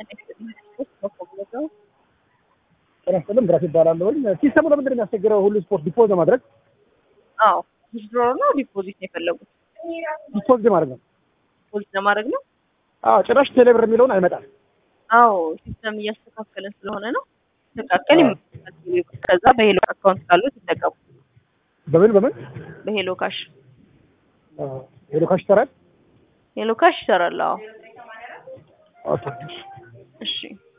ተረስተለም ብራስ ይባላል ወይ ሲስተሙ ለምንድን ነው የሚያስቸግረው? ሁሉ ስፖርት ዲፖዝ ማድረግ አዎ ዊዝድሮ ነው ዲፖዚት ነው የፈለጉት? ዲፖዝ ማድረግ ነው። ዲፖዚት ለማድረግ ነው። አዎ ጭራሽ ቴሌብር የሚለውን አይመጣም። አዎ ሲስተም እያስተካከለን ስለሆነ ነው። ተካከል ይመጣል። ከዛ በሄሎ አካውንት ካሉት ይጠቀሙ። በምን በሄሎ ካሽ ሄሎ ካሽ ይሰራል። ሄሎ ካሽ ይሰራል። አዎ ኦኬ እሺ